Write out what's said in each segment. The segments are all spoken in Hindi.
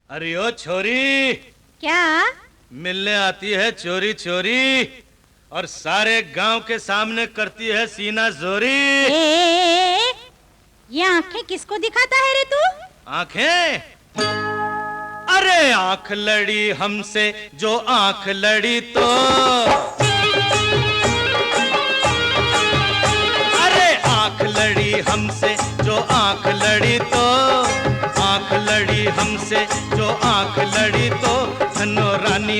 अरे ओ छोरी, क्या मिलने आती है चोरी चोरी और सारे गांव के सामने करती है सीना जोरी। ये आंखें किसको दिखाता है रे तू? आंखें? अरे आंख लड़ी हमसे जो आंख लड़ी तो, अरे आंख लड़ी हमसे जो आंख लड़ी तो, आंख लड़ी हमसे जो आंख लड़ी तो, धनो रानी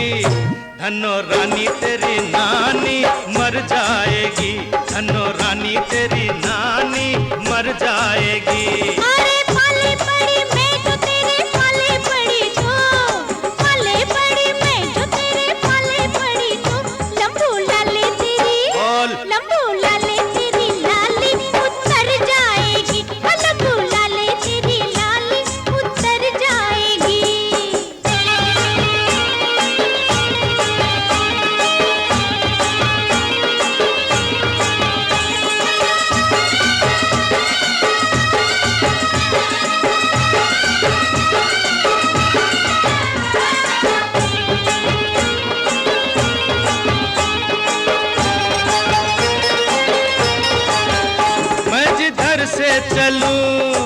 तेरी नानी मर जाएगी, धनो रानी तेरी नानी मर जाएगी। अरे पाले पड़ी मैं जो तेरे पाले पड़ी तो, पाले पड़ी मैं जो तेरे पाले पड़ी तो, लंबू लाले तेरी, लंबू लाले तेरी लाली उतर जाएगी, लंबू लाले तेरी लाली उतर जाएगी। मैं जिधर से चलूं,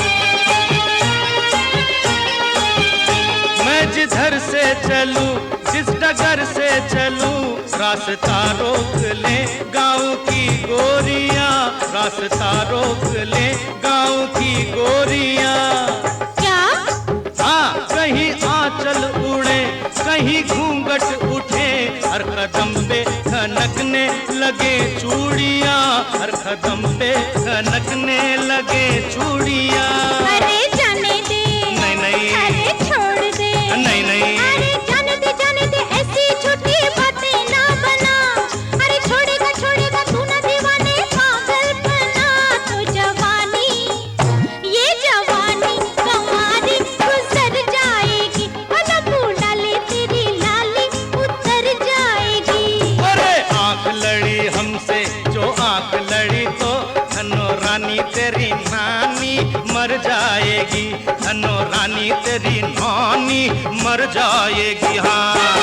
मैं जिधर से चलूं, जिस डगर से चलूं, रास्ता रोक ले गाँव की गोरियां, रास्ता रोक ले गाँव की गोरियां। क्या? हाँ, कहीं आंचल उड़े, कहीं घूंघट उठे, हर कदम पे खनकने लगे चूड़ियां, हर कदम पे खनकने लगे चूड़ियां। अरे जाने दे, नहीं नहीं, अरे छोड़ दे, नहीं नहीं, अरे जाने दे ऐसी झूठी बातें ना बना, अरे छोड़ेगा तू ना दीवाने पागलपना, तो जवानी, ये जवानी कमारी गुजर जाएगी, लंबू लाले तेरी लाली उतर जाएगी। अरे आंख लड़ी हमसे जो आंख लड़ी तो, धनो रानी तेरी नानी मर जाएगी, धनो रानी तेरी नानी मर जाएगी। हाँ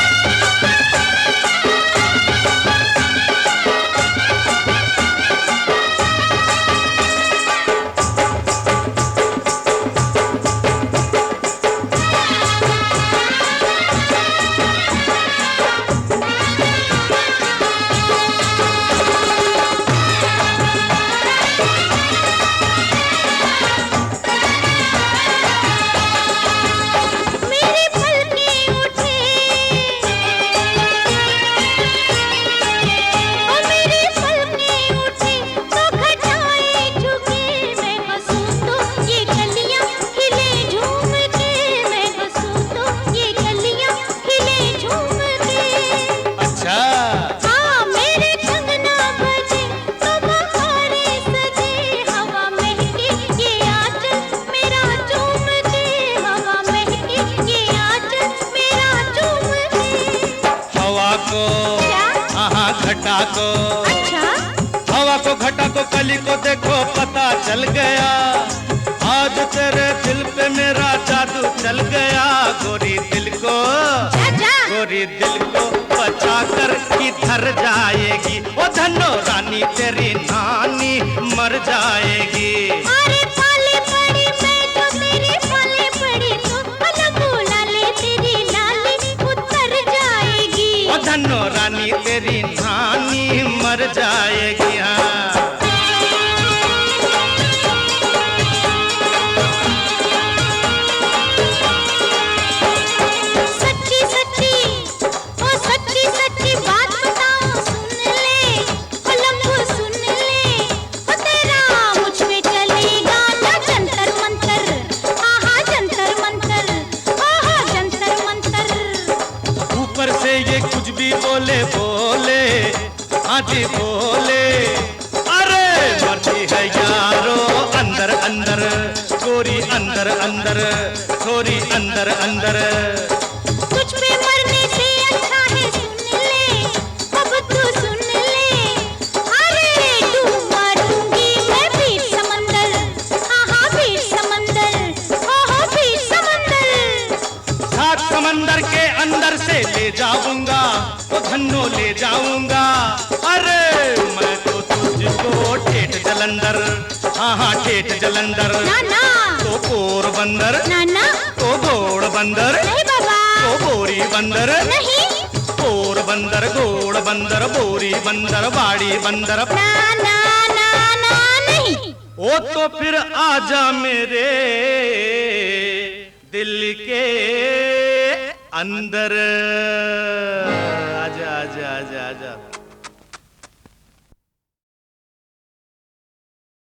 मेरी पलकें उठे, ओ मेरी पलकें उठे तो घटाएं झुके, मैं हंसूं तो ये गलियां हिले झूम के, मैं हंसूं तो ये गलियां हिले झूम के। अच्छा, हाँ मेरे कंगना बजे तो बहारें सजे, हवा महके ये आंचल मेरा चूम के, हवा महके ये आंचल मेरा चूम के। हवा को, क्या? हाँ घटा को, अच्छा, हवा को घटा को कली को देखो पता चल गया, आज तेरे दिल पे मेरा जादू चल गया, गोरी दिल को, जा गोरी दिल को बचा कर किधर जाएगी, ओ धनो रानी तेरी नानी मर जाएगी। अरे पाले पड़ी मैं जो तेरे पाले पड़ी तो, लंबू लाले तेरी लाली उतर जाएगी। ओ धनो रानी तेरी नानी मर जाएगी। हाँ सच्ची सच्ची, ओ सच्ची सच्ची बात बताऊं सुन ले, ओ लंबू सुन ले, ओ तेरा मुझ पे चलेगा ना जंतर मंतर, आहा जंतर मंतर, आहा जंतर मंतर। ऊपर से ये कुछ भी बोले बोले, आज बोले, अरे मरती है यारो अंदर अंदर, गोरी अंदर अंदर, छोरी अंदर अंदर। तुझ पे मरने से अच्छा है सुन ले, अब तू सुन ले, अरे डूब मरूंगी मैं बीच समंदर, आहा बीच समंदर, ओहो बीच समंदर। समंदर के अंदर से ले जाऊंगा, वो धन्नो ले जाऊंगा। अरे मैं तो तुझको ठेठ जलंधर, हाँ हाँ ठेठ जलंधर, नाना तो पोरबंदर, नाना तो घोड़ बंदर, नहीं बाबा तो बोरी बंदर, नहीं पोरबंदर, घोड़ बंदर, बोरी बंदर, बाड़ी बंदर। नाना नाना नहीं। ओ तो फिर आजा मेरे दिल के अंदर, आजा आजा आजा आजा।